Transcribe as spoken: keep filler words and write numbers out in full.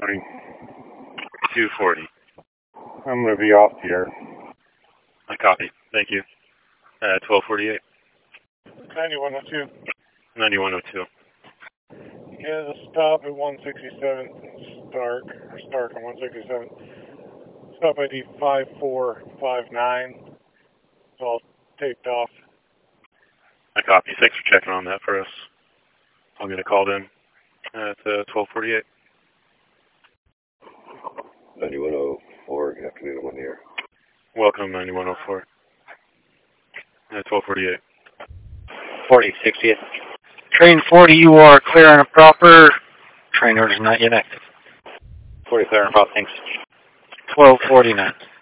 morning. two forty. I'm going to be off the air. I copy. Thank you. Uh, twelve forty-eight. ninety-one oh two. ninety-one oh two. Yeah, the stop at one sixty-seven Stark, or Stark on one sixty-seven. Stop I D five four five nine. It's all taped off. I copy. Thanks for checking on that for us. I'll get a call in at uh, twelve forty-eight. ninety-one oh four, good afternoon, I'm on the air. Welcome, ninety-one oh four. Uh, twelve forty-eight. forty, sixtieth. Train forty, you are clear and proper. Train order is not yet active. forty, clear and proper, thanks. twelve forty-nine.